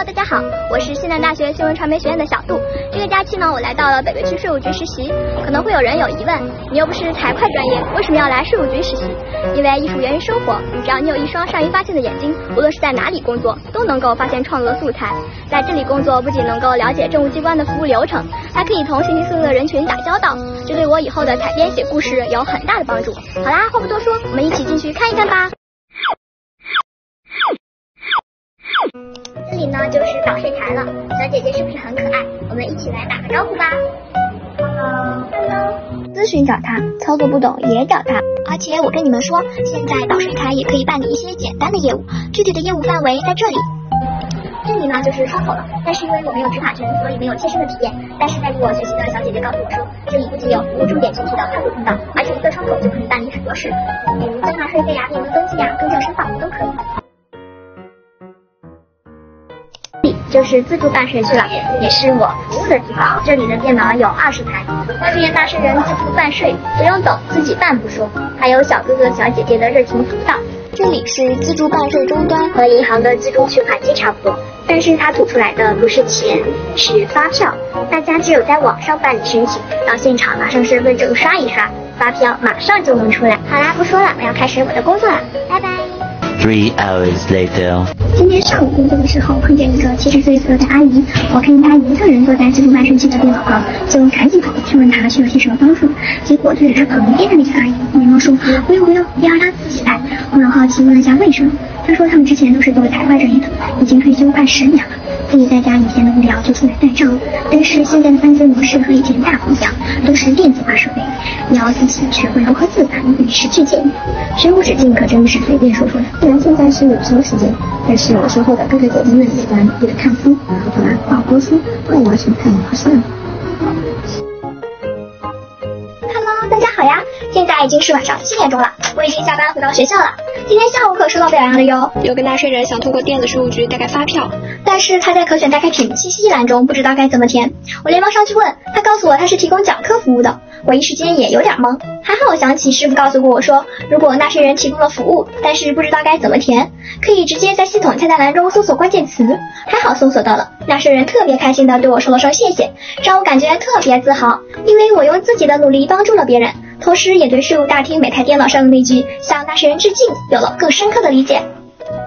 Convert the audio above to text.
Hello， 大家好，我是西南大学新闻传媒学院的小杜。这个假期呢，我来到了北碚区税务局实习。可能会有人有疑问，你又不是财会专业，为什么要来税务局实习？因为艺术源于生活，只要你有一双善于发现的眼睛，无论是在哪里工作，都能够发现创作的素材。在这里工作，不仅能够了解政务机关的服务流程，还可以同形形色色的人群打交道，这对我以后的采编写故事有很大的帮助。好啦，话不多说，我们一起进去看一看吧。这里呢就是早睡台了，小姐姐是不是很可爱？我们一起来打个招呼吧。Hello。咨询找他，操作不懂也找他。而且我跟你们说，现在早睡台也可以办理一些简单的业务，具体的业务范围在这里。这里呢就是窗口了，但是因为我没有执法权，所以没有切身的体验。但是带着我学习的小姐姐告诉我说，这里不仅有服务重点群体的快速通道，而且一个窗口就可以办理很多事，比如交纳税费呀、变更登记呀、更正申报都可以。就是自助办税区了，也是我服务的地方。这里的电脑有20台，方便纳税人自助办税，不用等，自己办不说，还有小哥哥小姐姐的热情辅导。这里是自助办税终端，和银行的自助取款机差不多，但是它吐出来的不是钱，是发票。大家只有在网上办理申请，到现场拿上身份证刷一刷，发票马上就能出来。好啦，不说了，我要开始我的工作了，拜拜。 3 hours later。 今天上午工作的时候，碰见一个70岁左右的阿姨，我看她一个人坐在自助办税区的电脑旁，就赶紧跑过去问她需要些什么帮助。结果对着她旁边的那个阿姨连忙说不用，要让她自己来。我很好奇问了下为什么，她说他们之前都是做财会专业的，已经退休快10年了，自己在家以前的无聊就出来带账了。但是现在的犯罪模式和以前大不一样，都是电子化设备，你要自己学会如何自反，与时俱进。学无止境可真的是随便说说的。虽然现在是午休时间，但是我身后的哥哥姐姐们也在努力的看书。好啦，不好多说，我要去看好戏了。Hello， 大家好呀！现在已经是晚上7点钟了，我已经下班回到学校了。今天下午可收到表扬了哟， 有个纳税人想通过电子税务局代开发票， 但是他在可选代开屏信息栏中不知道该怎么填。我连忙上去问，他告诉我他是提供讲课服务的。我一时间也有点懵，还好我想起师傅告诉过我说，如果纳税人提供了服务，但是不知道该怎么填，可以直接在系统菜单栏中搜索关键词。还好搜索到了，纳税人特别开心地对我说了声谢谢，让我感觉特别自豪，因为我用自己的努力帮助了别人，同时也对税务大厅每台电脑上的那句向纳税人致敬有了更深刻的理解。